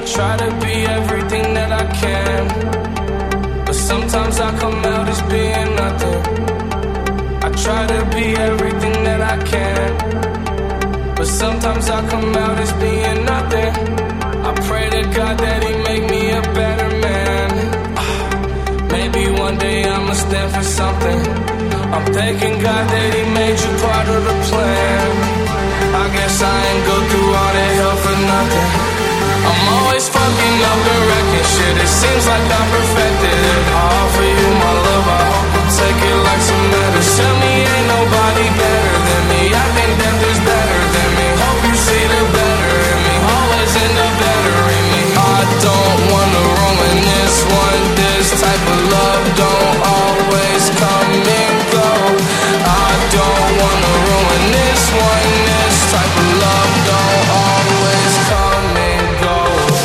try to be everything that I can, but sometimes I come out as being nothing. I try to be everything that I can, but sometimes I come out as being nothing. I pray to God that He make me a better man. Maybe one day I'ma stand for something. I'm thanking God that He made you part of the plan. I guess I ain't go through all that hell for nothing. I'm always fucking up and wrecking shit. It seems like I'm perfected. If I offer you my love, I hope you take it like some medicine. Tell me ain't nobody better than me. I think that there's better than me. Hope you see the better in me. Always end up better in me. I don't wanna ruin this one. This type of love don't always come and go. I don't wanna ruin this one. This type of love don't always come and go.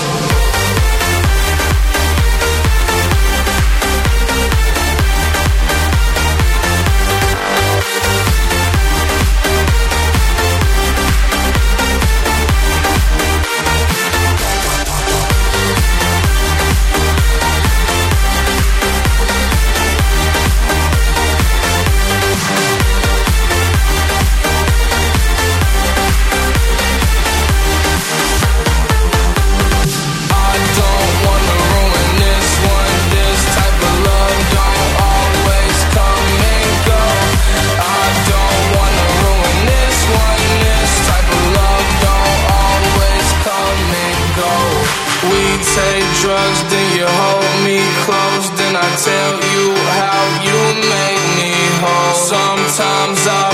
Drugs, then you hold me close, then I tell you how you make me whole. Sometimes I